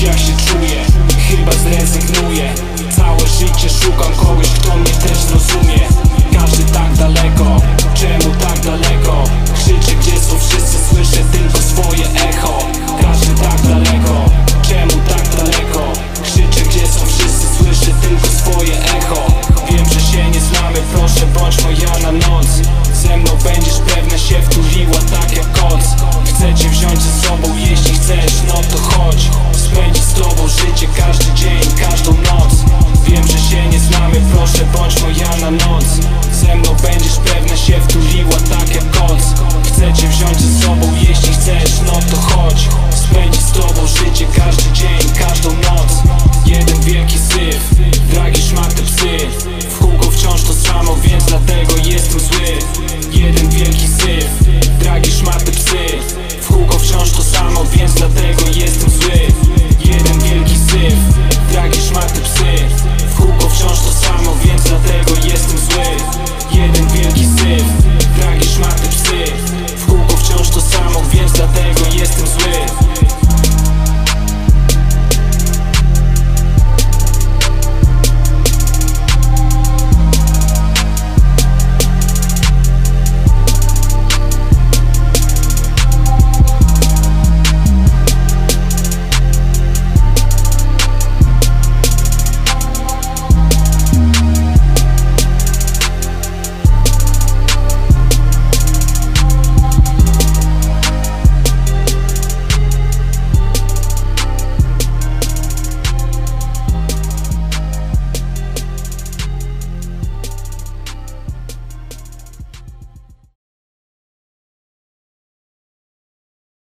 jak się czuję, chyba zrezygnuję. Całe życie szukam kogoś, kto mnie też zrozumie. Każdy tak daleko, czemu tak daleko? Krzyczę, gdzie są wszyscy, słyszę tylko swoje echo. Każdy tak daleko, czemu tak daleko? Krzyczę, gdzie są wszyscy, słyszę tylko swoje echo. Wiem, że się nie znamy, proszę bądź moja na noc. Ze mną będziesz pewna się wtuliła tak jak koc. Chcę cię wziąć ze sobą, jeśli chcesz, no to chodź. Spędzić z tobą życie, każdy